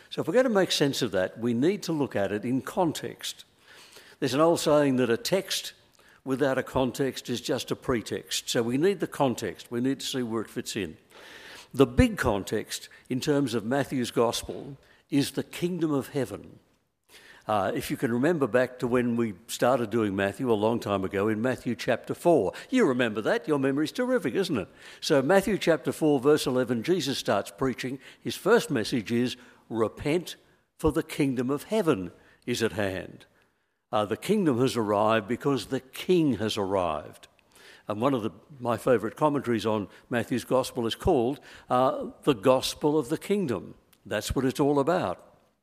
So if we're going to make sense of that, we need to look at it in context. There's an old saying that a text without a context is just a pretext. So we need the context. We need to see where it fits in. The big context in terms of Matthew's gospel is the kingdom of heaven. If you can remember back to when we started doing Matthew a long time ago in Matthew chapter 4. You remember that. Your memory's terrific, isn't it? So Matthew chapter 4, verse 11, Jesus starts preaching. His first message is, repent, for the kingdom of heaven is at hand. The kingdom has arrived because the king has arrived. And one of my favourite commentaries on Matthew's gospel is called the gospel of the kingdom. That's what it's all about.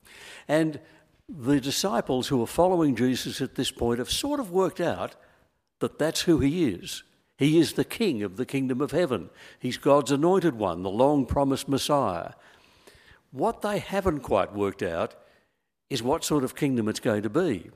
And the disciples who are following Jesus at this point have sort of worked out that that's who he is. He is the king of the kingdom of heaven. He's God's anointed one, the long-promised Messiah. What they haven't quite worked out is what sort of kingdom it's going to be.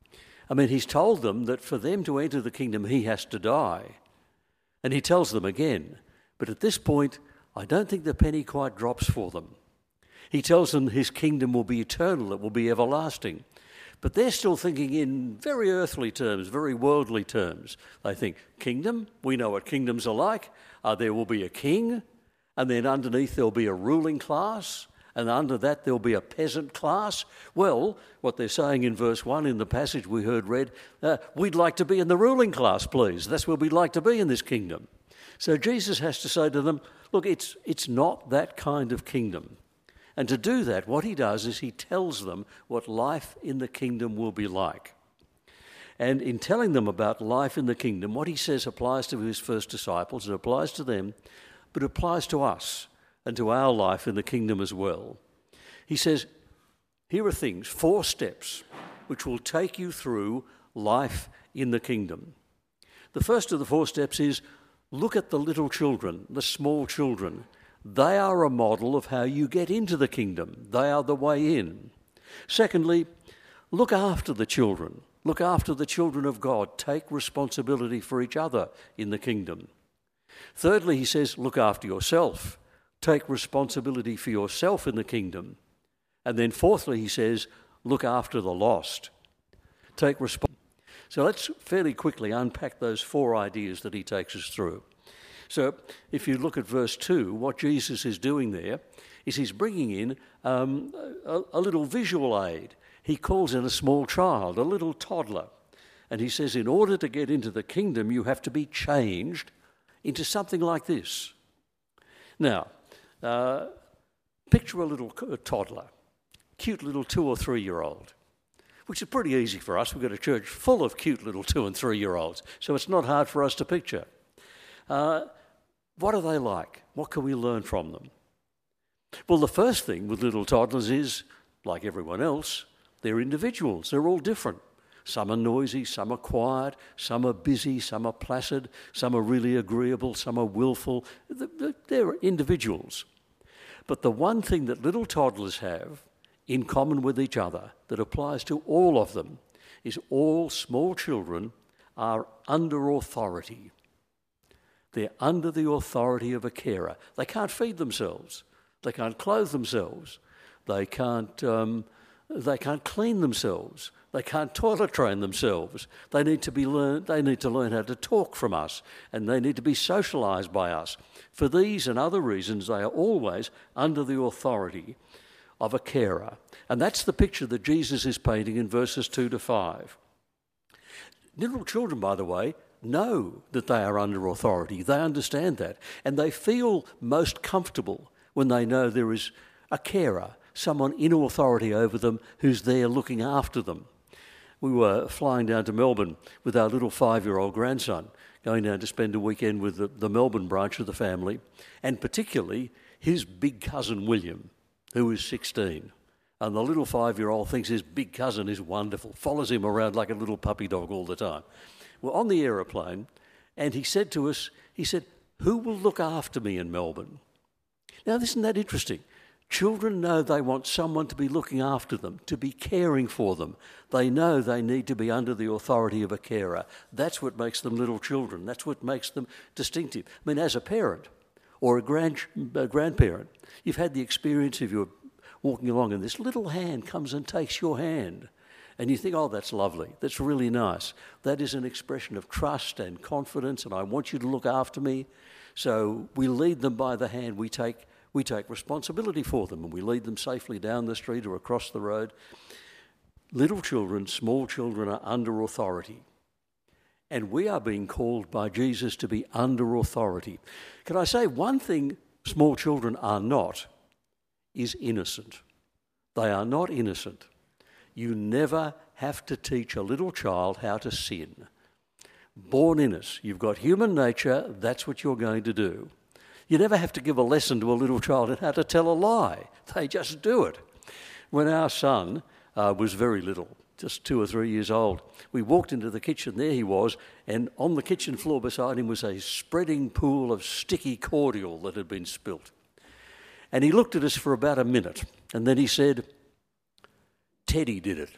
I mean, he's told them that for them to enter the kingdom, he has to die. And he tells them again. But at this point, I don't think the penny quite drops for them. He tells them his kingdom will be eternal, it will be everlasting. But they're still thinking in very earthly terms, very worldly terms. They think, kingdom? We know what kingdoms are like. There will be a king, and then underneath there'll be a ruling class, and under that there'll be a peasant class. Well, what they're saying in verse 1 in the passage we heard read, we'd like to be in the ruling class, please. That's where we'd like to be in this kingdom. So Jesus has to say to them, look, it's not that kind of kingdom. And to do that, what he does is he tells them what life in the kingdom will be like. And in telling them about life in the kingdom, what he says applies to his first disciples, it applies to them, but it applies to us and to our life in the kingdom as well. He says, here are things, 4 steps, which will take you through life in the kingdom. The first of the 4 steps is, look at the little children, the small children. They are a model of how you get into the kingdom. They are the way in. Secondly, look after the children. Look after the children of God. Take responsibility for each other in the kingdom. Thirdly, he says, look after yourself. Take responsibility for yourself in the kingdom. And then fourthly, he says, look after the lost. Take responsibility. So let's fairly quickly unpack those 4 ideas that he takes us through. So if you look at verse 2, what Jesus is doing there is he's bringing in a little visual aid. He calls in a small child, a little toddler. And he says, in order to get into the kingdom, you have to be changed into something like this. Now, picture a little toddler, cute little 2 or 3-year-old, which is pretty easy for us. We've got a church full of cute little 2 and 3-year-olds, so it's not hard for us to picture. What are they like? What can we learn from them? Well, the first thing with little toddlers is, like everyone else, they're individuals. They're all different. Some are noisy, some are quiet, some are busy, some are placid, some are really agreeable, some are willful. They're individuals. But the one thing that little toddlers have in common with each other that applies to all of them is all small children are under authority. They're under the authority of a carer. They can't feed themselves. They can't clothe themselves. They can't clean themselves. They can't toilet train themselves. They need to learn how to talk from us, and they need to be socialised by us. For these and other reasons, they are always under the authority of a carer. And that's the picture that Jesus is painting in verses 2 to 5. Little children, by the way, know that they are under authority. They understand that. And they feel most comfortable when they know there is a carer, someone in authority over them who's there looking after them. We were flying down to Melbourne with our little 5-year-old grandson, going down to spend a weekend with the Melbourne branch of the family, and particularly his big cousin William, who is 16. And the little 5-year-old thinks his big cousin is wonderful, follows him around like a little puppy dog all the time. We're on the aeroplane, and he said to us, who will look after me in Melbourne? Now, isn't that interesting? Children know they want someone to be looking after them, to be caring for them. They know they need to be under the authority of a carer. That's what makes them little children. That's what makes them distinctive. I mean, as a parent or a grandparent, you've had the experience of your walking along and this little hand comes and takes your hand. And you think, oh, that's lovely. That's really nice. That is an expression of trust and confidence, and I want you to look after me. So we lead them by the hand. We take responsibility for them, and we lead them safely down the street or across the road. Little children, small children are under authority. And we are being called by Jesus to be under authority. Can I say one thing small children are not is innocent. They are not innocent. You never have to teach a little child how to sin. Born in us, you've got human nature, that's what you're going to do. You never have to give a lesson to a little child on how to tell a lie. They just do it. When our son was very little, just 2 or 3 years old, we walked into the kitchen, there he was, and on the kitchen floor beside him was a spreading pool of sticky cordial that had been spilt. And he looked at us for about a minute, and then he said, Teddy did it.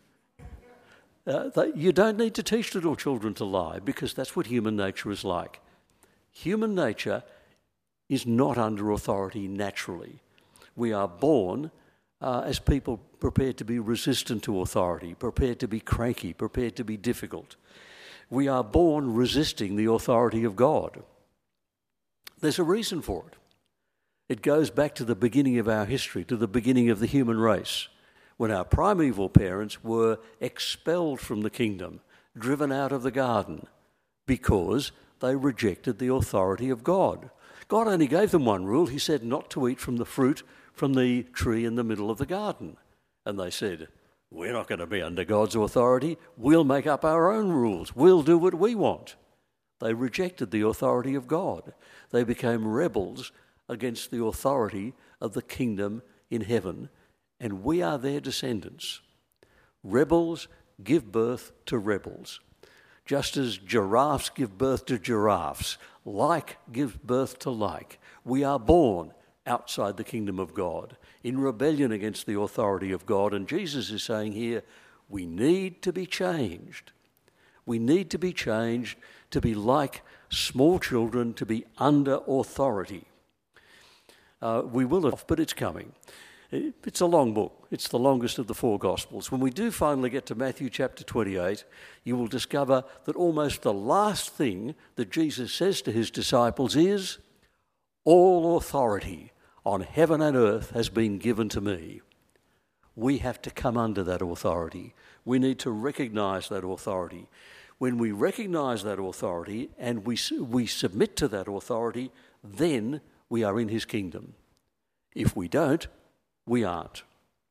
You don't need to teach little children to lie, because that's what human nature is like. Human nature is not under authority naturally. We are born as people prepared to be resistant to authority, prepared to be cranky, prepared to be difficult. We are born resisting the authority of God. There's a reason for it. It goes back to the beginning of our history, to the beginning of the human race, when our primeval parents were expelled from the kingdom, driven out of the garden, because they rejected the authority of God. God only gave them one rule. He said not to eat from the fruit from the tree in the middle of the garden. And they said, we're not going to be under God's authority. We'll make up our own rules. We'll do what we want. They rejected the authority of God. They became rebels against the authority of the kingdom in heaven. And we are their descendants. Rebels give birth to rebels. Just as giraffes give birth to giraffes, like gives birth to like. We are born outside the kingdom of God, in rebellion against the authority of God. And Jesus is saying here, we need to be changed. We need to be changed to be like small children, to be under authority. We will have, but it's coming. It's a long book. It's the longest of the 4 Gospels. When we do finally get to Matthew chapter 28, you will discover that almost the last thing that Jesus says to his disciples is, all authority on heaven and earth has been given to me. We have to come under that authority. We need to recognize that authority. When we recognize that authority and we submit to that authority, then we are in his kingdom. If we don't, we aren't.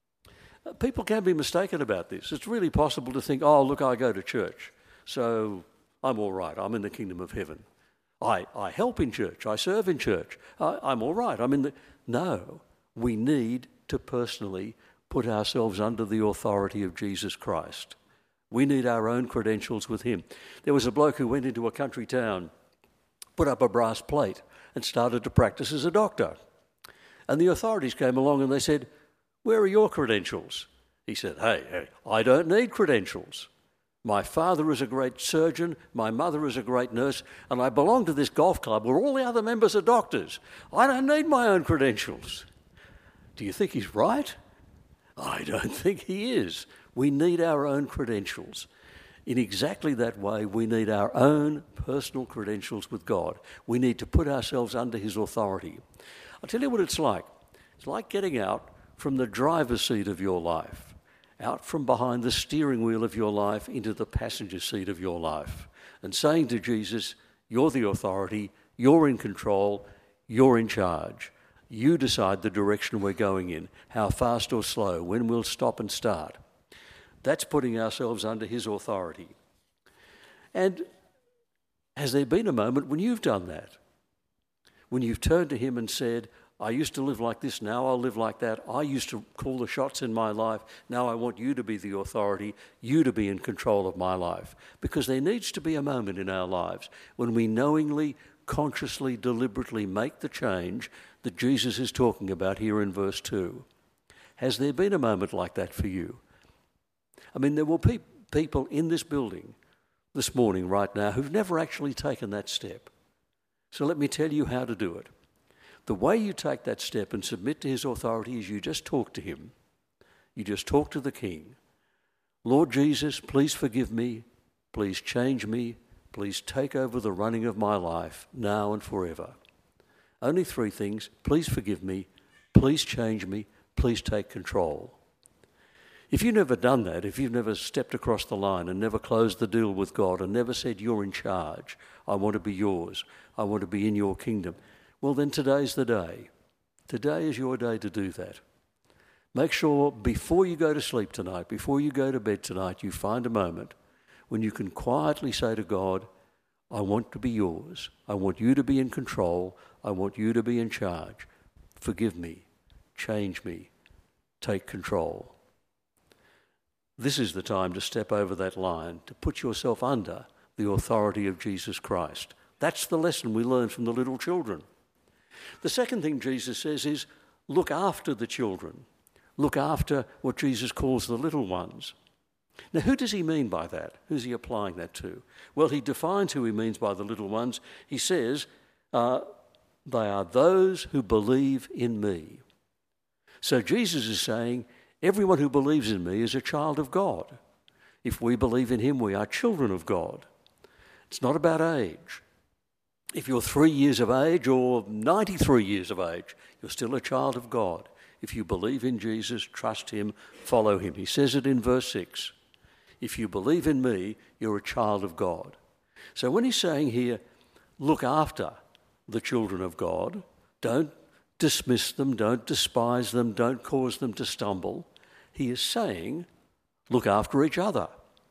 People can be mistaken about this. It's really possible to think, oh, look, I go to church, so I'm all right. I'm in the kingdom of heaven. I help in church. I serve in church. I'm all right. No, we need to personally put ourselves under the authority of Jesus Christ. We need our own credentials with him. There was a bloke who went into a country town, put up a brass plate and started to practice as a doctor. And the authorities came along and they said, where are your credentials? He said, hey, I don't need credentials. My father is a great surgeon, my mother is a great nurse, and I belong to this golf club where all the other members are doctors. I don't need my own credentials. Do you think he's right? I don't think he is. We need our own credentials. In exactly that way, we need our own personal credentials with God. We need to put ourselves under his authority. I'll tell you what it's like. It's like getting out from the driver's seat of your life, out from behind the steering wheel of your life into the passenger seat of your life, and saying to Jesus, you're the authority, you're in control, you're in charge. You decide the direction we're going in, how fast or slow, when we'll stop and start. That's putting ourselves under his authority. And has there been a moment when you've done that? When you've turned to him and said, I used to live like this, now I'll live like that. I used to call the shots in my life. Now I want you to be the authority, you to be in control of my life. Because there needs to be a moment in our lives when we knowingly, consciously, deliberately make the change that Jesus is talking about here in verse 2. Has there been a moment like that for you? There will be people in this building this morning right now who've never actually taken that step. So let me tell you how to do it. The way you take that step and submit to his authority is you just talk to him. You just talk to the King. Lord Jesus, please forgive me. Please change me. Please take over the running of my life now and forever. Only 3 things. Please forgive me. Please change me. Please take control. If you've never done that, if you've never stepped across the line and never closed the deal with God and never said, you're in charge, I want to be yours, I want to be in your kingdom, well then today's the day. Today is your day to do that. Make sure before you go to sleep tonight, before you go to bed tonight, you find a moment when you can quietly say to God, I want to be yours. I want you to be in control. I want you to be in charge. Forgive me. Change me. Take control. This is the time to step over that line, to put yourself under the authority of Jesus Christ. That's the lesson we learn from the little children. The second thing Jesus says is, look after the children. Look after what Jesus calls the little ones. Now, who does he mean by that? Who's he applying that to? Well, he defines who he means by the little ones. He says, they are those who believe in me. So Jesus is saying, everyone who believes in me is a child of God. If we believe in him, we are children of God. It's not about age. If you're 3 years of age or 93 years of age, you're still a child of God. If you believe in Jesus, trust him, follow him. He says it in verse 6. If you believe in me, you're a child of God. So when he's saying here, look after the children of God, don't dismiss them, don't despise them, don't cause them to stumble. He is saying, look after each other.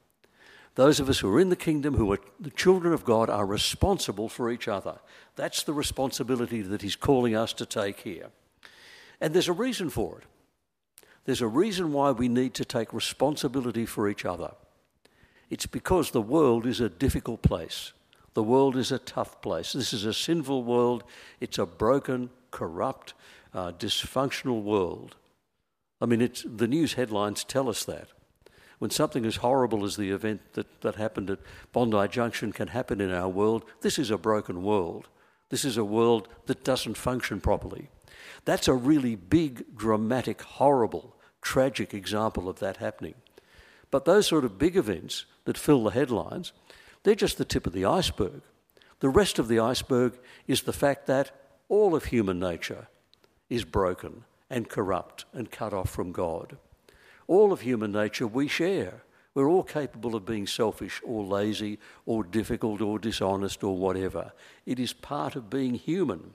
Those of us who are in the kingdom, who are the children of God, are responsible for each other. That's the responsibility that he's calling us to take here. And there's a reason for it. There's a reason why we need to take responsibility for each other. It's because the world is a difficult place. The world is a tough place. This is a sinful world. It's a broken, corrupt, dysfunctional world. I mean, the news headlines tell us that. When something as horrible as the event that happened at Bondi Junction can happen in our world, this is a broken world. This is a world that doesn't function properly. That's a really big, dramatic, horrible, tragic example of that happening. But those sort of big events that fill the headlines, they're just the tip of the iceberg. The rest of the iceberg is the fact that all of human nature is broken and corrupt and cut off from God. All of human nature we share. We're all capable of being selfish or lazy or difficult or dishonest or whatever. It is part of being human.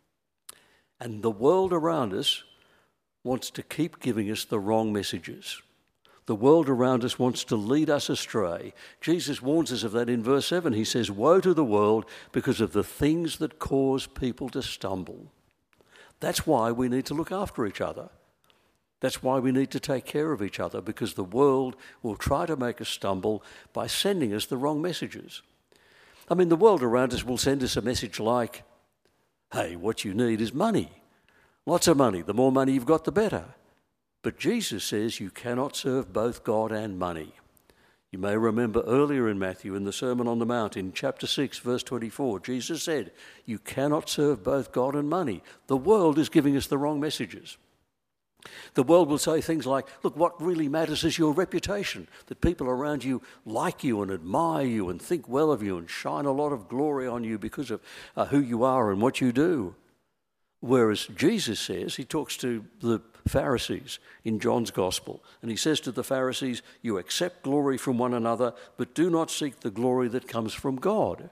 And the world around us wants to keep giving us the wrong messages. The world around us wants to lead us astray. Jesus warns us of that in verse 7. He says, woe to the world because of the things that cause people to stumble. That's why we need to look after each other. That's why we need to take care of each other, because the world will try to make us stumble by sending us the wrong messages. I mean, the world around us will send us a message like, hey, what you need is money. Lots of money. The more money you've got, the better. But Jesus says you cannot serve both God and money. You may remember earlier in Matthew, in the Sermon on the Mount, in chapter 6, verse 24, Jesus said, you cannot serve both God and money. The world is giving us the wrong messages. The world will say things like, look, what really matters is your reputation, that people around you like you and admire you and think well of you and shine a lot of glory on you because of who you are and what you do. Whereas Jesus says, he talks to the Pharisees in John's Gospel, and he says to the Pharisees, you accept glory from one another, but do not seek the glory that comes from God.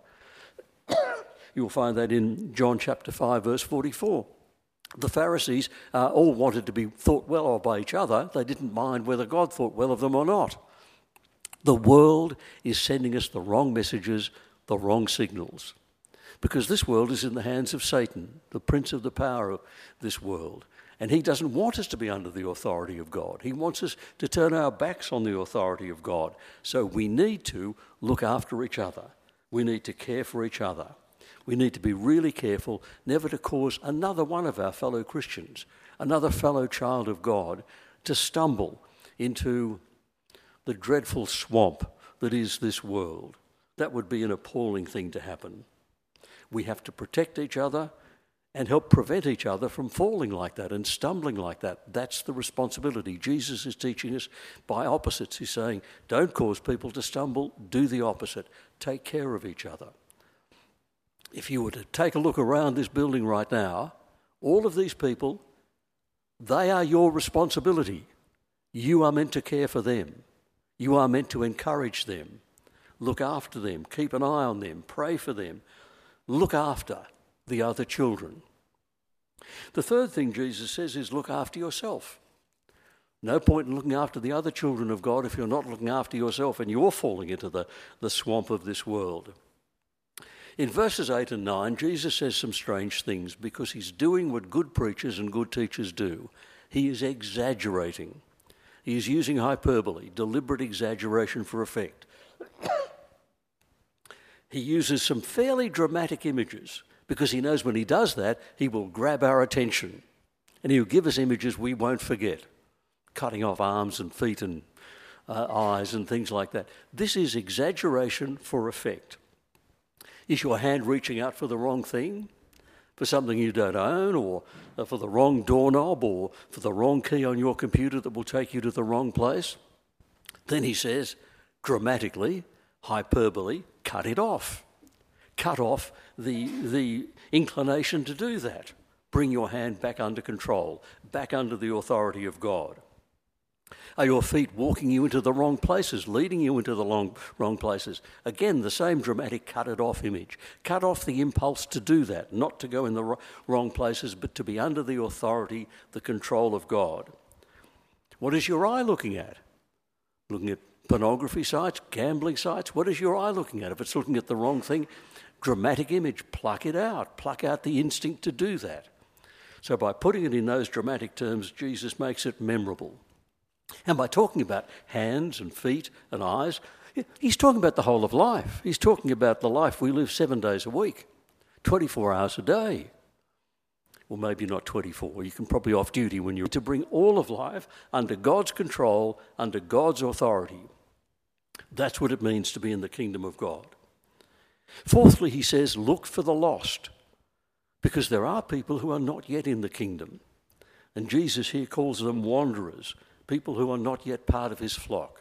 You'll find that in John chapter 5, verse 44. The Pharisees all wanted to be thought well of by each other. They didn't mind whether God thought well of them or not. The world is sending us the wrong messages, the wrong signals. Because this world is in the hands of Satan, the prince of the power of this world. And he doesn't want us to be under the authority of God. He wants us to turn our backs on the authority of God. So we need to look after each other. We need to care for each other. We need to be really careful never to cause another one of our fellow Christians, another fellow child of God, to stumble into the dreadful swamp that is this world. That would be an appalling thing to happen. We have to protect each other, and help prevent each other from falling like that and stumbling like that. That's the responsibility. Jesus is teaching us by opposites. He's saying, don't cause people to stumble, do the opposite. Take care of each other. If you were to take a look around this building right now, all of these people, they are your responsibility. You are meant to care for them. You are meant to encourage them, look after them, keep an eye on them, pray for them, look after the other children. The third thing Jesus says is look after yourself. No point in looking after the other children of God if you're not looking after yourself and you're falling into the swamp of this world. In verses 8 and 9, Jesus says some strange things because he's doing what good preachers and good teachers do. He is exaggerating. He is using hyperbole, deliberate exaggeration for effect. He uses some fairly dramatic images because he knows when he does that, he will grab our attention and he'll give us images we won't forget, cutting off arms and feet and eyes and things like that. This is exaggeration for effect. Is your hand reaching out for the wrong thing? For something you don't own, or for the wrong doorknob, or for the wrong key on your computer that will take you to the wrong place? Then he says, dramatically, hyperbole, cut it off. Cut off the inclination to do that. Bring your hand back under control, back under the authority of God. Are your feet walking you into the wrong places, leading you into the wrong places? Again, the same dramatic cut-it-off image. Cut off the impulse to do that, not to go in the wrong places, but to be under the authority, the control of God. What is your eye looking at? Looking at pornography sites, gambling sites? What is your eye looking at? If it's looking at the wrong thing, dramatic image, pluck it out. Pluck out the instinct to do that. So by putting it in those dramatic terms, Jesus makes it memorable. And by talking about hands and feet and eyes, he's talking about the whole of life. He's talking about the life we live 7 days a week, 24 hours a day. Well, maybe not 24. You can probably off duty when you're to bring all of life under God's control, under God's authority. That's what it means to be in the kingdom of God. Fourthly, he says, look for the lost, because there are people who are not yet in the kingdom. And Jesus here calls them wanderers, people who are not yet part of his flock.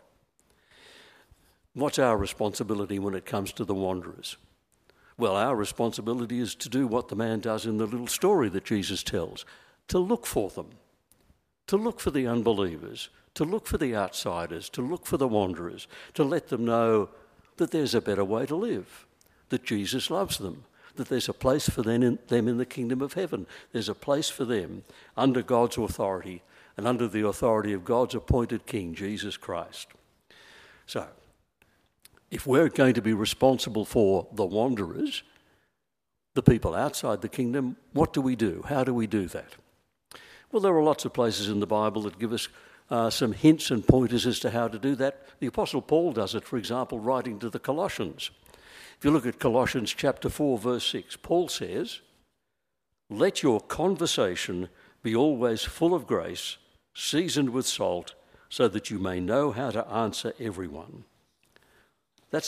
What's our responsibility when it comes to the wanderers? Well, our responsibility is to do what the man does in the little story that Jesus tells, to look for them, to look for the unbelievers, to look for the outsiders, to look for the wanderers, to let them know that there's a better way to live, that Jesus loves them, that there's a place for them in the kingdom of heaven. There's a place for them under God's authority and under the authority of God's appointed King, Jesus Christ. So, if we're going to be responsible for the wanderers, the people outside the kingdom, what do we do? How do we do that? Well, there are lots of places in the Bible that give us some hints and pointers as to how to do that. The Apostle Paul does it, for example, writing to the Colossians. If you look at Colossians chapter 4, verse 6, Paul says, "Let your conversation be always full of grace, seasoned with salt, so that you may know how to answer everyone." That's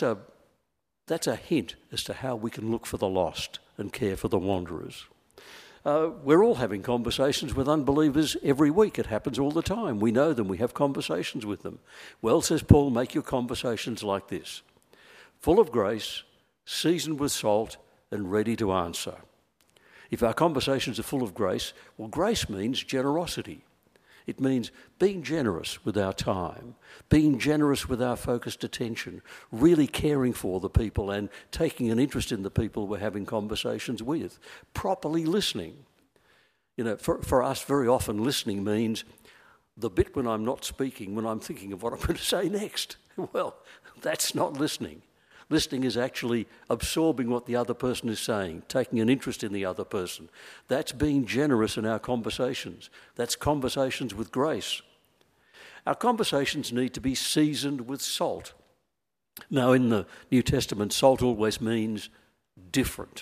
a hint as to how we can look for the lost and care for the wanderers. We're all having conversations with unbelievers every week. It happens all the time. We know them. We have conversations with them. Well, says Paul, make your conversations like this: full of grace, seasoned with salt, and ready to answer. If our conversations are full of grace, well, grace means generosity. It means being generous with our time, being generous with our focused attention, really caring for the people and taking an interest in the people we're having conversations with, properly listening. You know, for us, very often listening means the bit when I'm not speaking, when I'm thinking of what I'm going to say next. Well, that's not listening. Listening is actually absorbing what the other person is saying, taking an interest in the other person. That's being generous in our conversations. That's conversations with grace. Our conversations need to be seasoned with salt. Now, in the New Testament, salt always means different,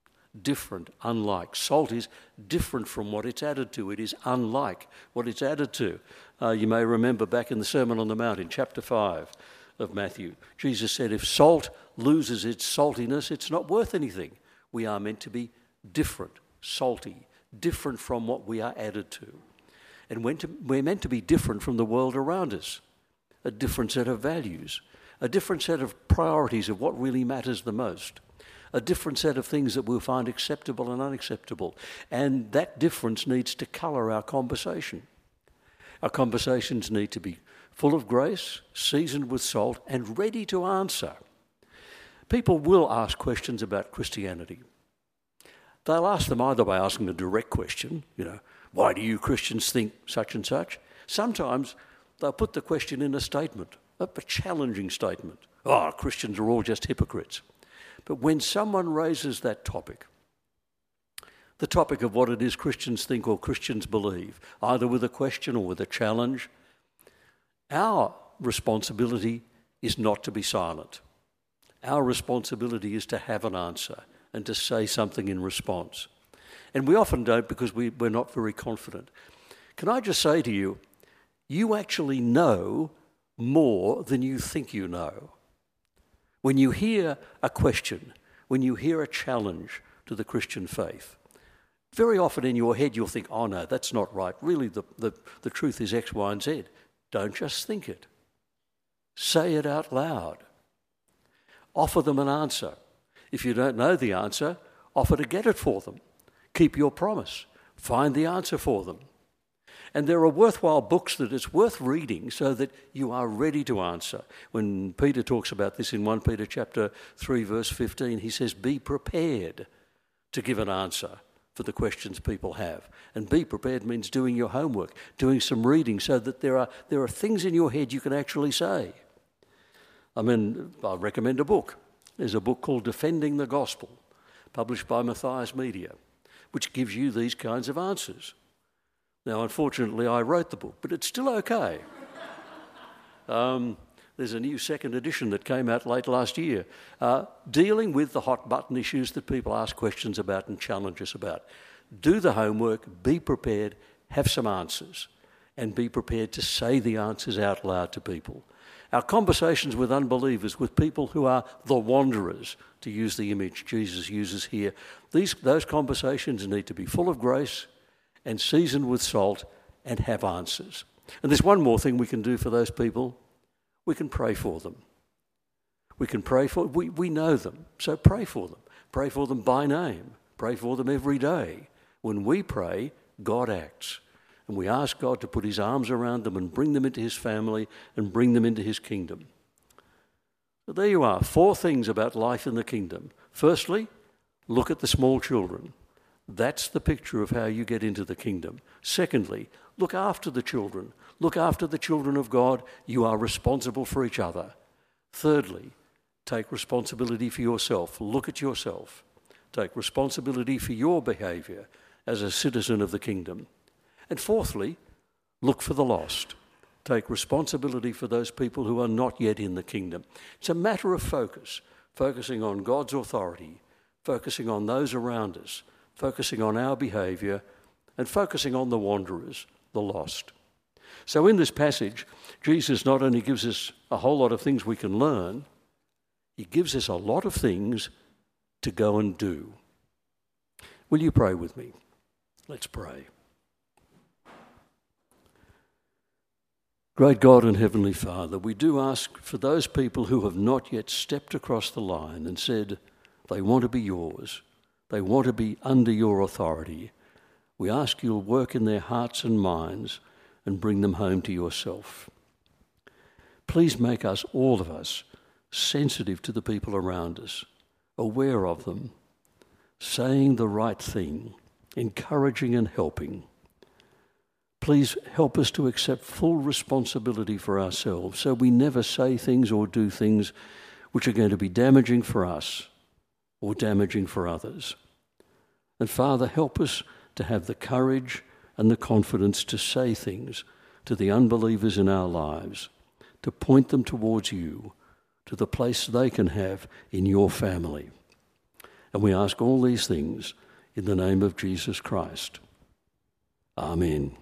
unlike. Salt is different from what it's added to. It is unlike what it's added to. You may remember back in the Sermon on the Mount in chapter 5, of Matthew, Jesus said, if salt loses its saltiness, it's not worth anything. We are meant to be different, salty, different from what we are added to. And we're meant to be different from the world around us, a different set of values, a different set of priorities of what really matters the most, a different set of things that we'll find acceptable and unacceptable. And that difference needs to colour our conversation. Our conversations need to be full of grace, seasoned with salt, and ready to answer. People will ask questions about Christianity. They'll ask them either by asking a direct question, why do you Christians think such and such? Sometimes they'll put the question in a statement, a challenging statement. Oh, Christians are all just hypocrites. But when someone raises that topic, the topic of what it is Christians think or Christians believe, either with a question or with a challenge, our responsibility is not to be silent. Our responsibility is to have an answer and to say something in response. And we often don't because we're not very confident. Can I just say to you, you actually know more than you think you know. When you hear a question, when you hear a challenge to the Christian faith, very often in your head you'll think, oh no, that's not right. Really the truth is X, Y, and Z. Don't just think it. Say it out loud. Offer them an answer. If you don't know the answer, offer to get it for them. Keep your promise. Find the answer for them. And there are worthwhile books that it's worth reading so that you are ready to answer. When Peter talks about this in 1 Peter chapter 3, verse 15, he says, be prepared to give an answer for the questions people have. And be prepared means doing your homework, doing some reading so that there are things in your head you can actually say. I recommend a book. There's a book called Defending the Gospel, published by Matthias Media, which gives you these kinds of answers. Now, unfortunately, I wrote the book, but it's still okay. There's a new second edition that came out late last year, dealing with the hot button issues that people ask questions about and challenge us about. Do the homework, be prepared, have some answers, and be prepared to say the answers out loud to people. Our conversations with unbelievers, with people who are the wanderers, to use the image Jesus uses here, those conversations need to be full of grace and seasoned with salt and have answers. And there's one more thing we can do for those people. We can pray for them. We know them, so pray for them. Pray for them by name. Pray for them every day. When we pray, God acts. And we ask God to put his arms around them and bring them into his family and bring them into his kingdom. So there you are, 4 things about life in the kingdom. Firstly, look at the small children. That's the picture of how you get into the kingdom. Secondly, look after the children. Look after the children of God. You are responsible for each other. Thirdly, take responsibility for yourself. Look at yourself. Take responsibility for your behaviour as a citizen of the kingdom. And fourthly, look for the lost. Take responsibility for those people who are not yet in the kingdom. It's a matter of focus, focusing on God's authority, focusing on those around us, focusing on our behaviour, and focusing on the wanderers, the lost. So in this passage, Jesus not only gives us a whole lot of things we can learn, he gives us a lot of things to go and do. Will you pray with me? Let's pray. Great God and Heavenly Father, we do ask for those people who have not yet stepped across the line and said they want to be yours, they want to be under your authority. We ask you'll work in their hearts and minds and bring them home to yourself. Please make us, all of us, sensitive to the people around us, aware of them, saying the right thing, encouraging and helping. Please help us to accept full responsibility for ourselves so we never say things or do things which are going to be damaging for us or damaging for others. And Father, help us to have the courage and the confidence to say things to the unbelievers in our lives, to point them towards you, to the place they can have in your family. And we ask all these things in the name of Jesus Christ. Amen.